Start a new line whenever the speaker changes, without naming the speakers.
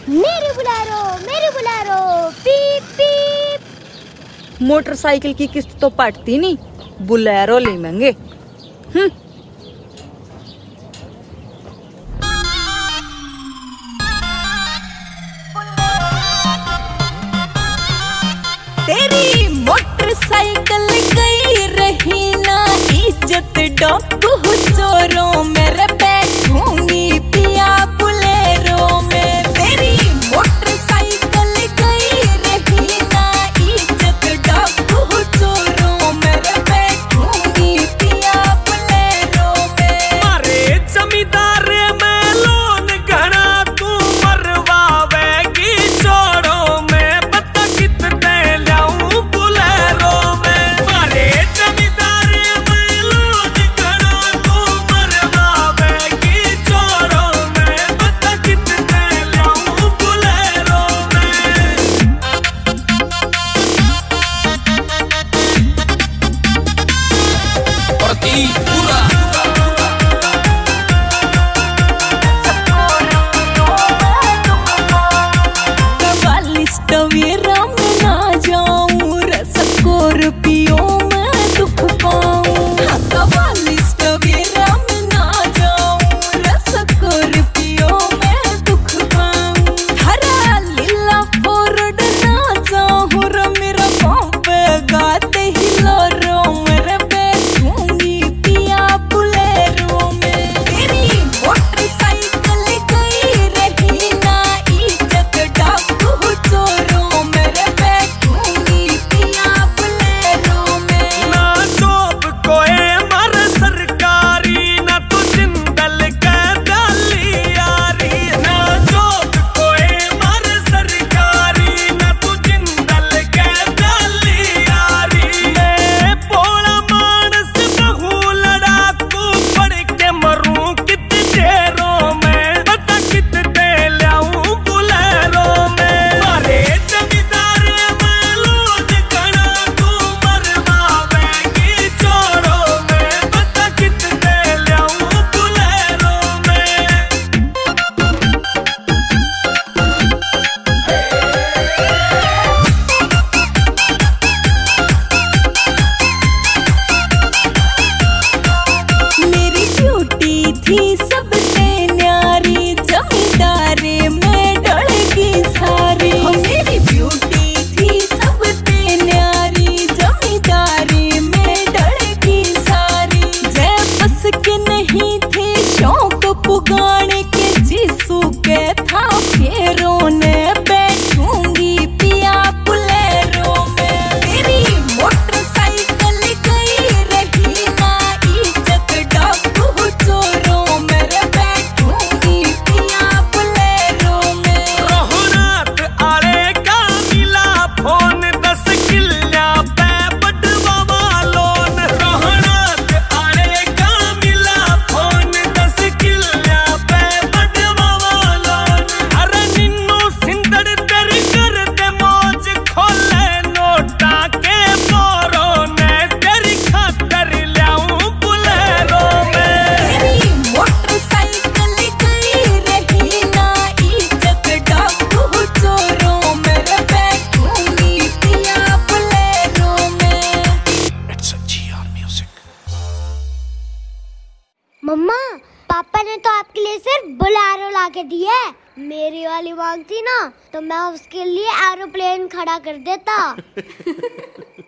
मेरी बुलेरो पीप पीप।
मोटरसाइकिल की किस्त तो पटती नहीं, बुलेरो ले लेंगे।
तेरी मोटरसाइकिल गई रही ना इज्जत डॉकू चोरों मेरे बैठूंगी पिया बुलेरो में। तेरी मोटरसाइकिल गई रही ना इज्जत डॉकू चोरों मेरे बैठूंगी पिया बुलेरो में।
मारे जमींदार में लोन घना तू मरवावेगी चोरों में, पता कितने लाऊं बुलेरो में। मारे जमींदार में लोन घना तू मरवावेगी चोरों में, पता कितने लाऊं बुलेरो में।
टवेरा में ना जाऊं स्कॉर्पियो में दुख पाऊं। टवेरा में ना जाऊं स्कॉर्पियो में दुख पाऊं। हरा लीला फोर्ड ना जाऊं रे मेरा पंप गाते हिलोरो मेरे बैठूंगी पिया बुलेरो में। तेरी मोटरसाइकिल गई रही ना इज्जत डाकू चोरों मेरे बैठूंगी पिया बुलेरो में।
ना जॉब कोई मर सरकारी, ना तू जिंदल के डाली यारी। ना जॉब कोई मर सरकारी, ना तू जिंदल के डाली यारी। मैं भोला मानस बहु लड़ाकू पढ़ के मरूं कित जेरों में, पता कितने लाऊं बुलेरो में। मारे जमींदार में लोन घना तू मरवावेगी चोरों में, पता कितने लाऊं बुलेरो में।
मेरी ड्यूटी थी सबसे न्यारी, जमींदारी में डलेगी सारी। मेरी ड्यूटी थी सबसे न्यारी, जमींदारी में डलेगी सारी। जय बस के नहीं थे शौक पुगाने के, जिसू के था फेरों ने बैठूंगी पिया बुलेरो में। तेरी मोटरसाइकिल गई रही ना इज्जत डाकू चोरों मेरे बैठूंगी पिया बुलेरो में।
रोहनाथ आले का मिला फोन 10 किल्ला पे बटवा लोन। रोहनाथ आले का मिला फोन 10 किल्ला पे बटवा लोन। अरे निन्नू सिंदड़ तेरी करते मौज खोले नोटा के मोरों ने, तेरी खातर लाऊं बुलेरो में।
तेरी मोटरसाइकिल गई रही ना इज्जत डाकू चोरों मेरे बैठूंगी पिया बुलेरो में।
मम्मा, पापा ने तो आपके लिए सिर्फ बुलेरो ला के दी है। मेरी वाली मांगती ना तो मैं उसके लिए एरोप्लेन खड़ा कर देता।